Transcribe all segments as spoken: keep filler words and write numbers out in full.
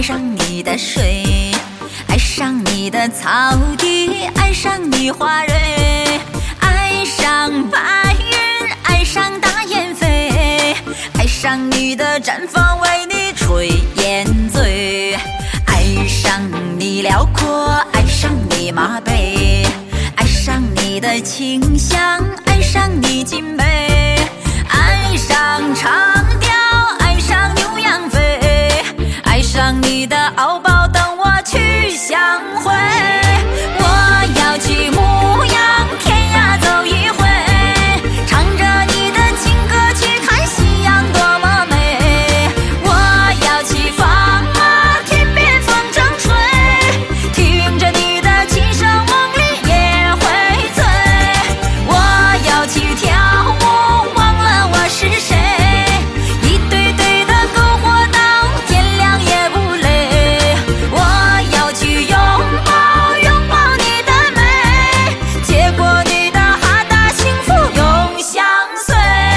上你的水，爱上你的草地，爱上你花蕊，爱上白云，爱上大雁飞，爱上你的绽放，为你吹烟醉，爱上你辽阔，爱上你马背，爱上你的清香，爱上你金梅，爱上长调，爱上牛羊飞，爱上你的敖包，等我去相会。我要去牧羊天涯走一回，唱着你的情歌去看夕阳多么美。我要去放马，天边风正吹，听着你的琴声，梦里也会醉。我要去跳舞，忘了我是谁，一对对的篝火到天亮也不累。我要去拥抱拥抱你的美，接过你的哈达，幸福永相随。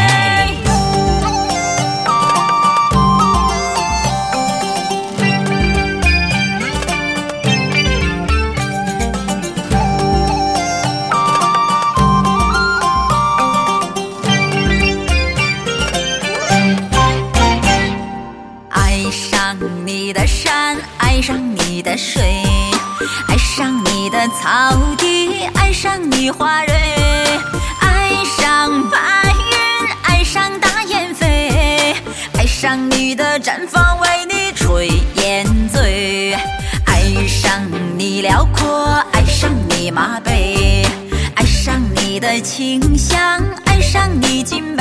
爱上你的山，爱上你的水，爱上你的草地，爱上你花蕊，爱上白云，爱上大雁飞，爱上你的绽放，为你吹烟醉，爱上你辽阔，爱上你马背，爱上你的清香，爱上你金杯。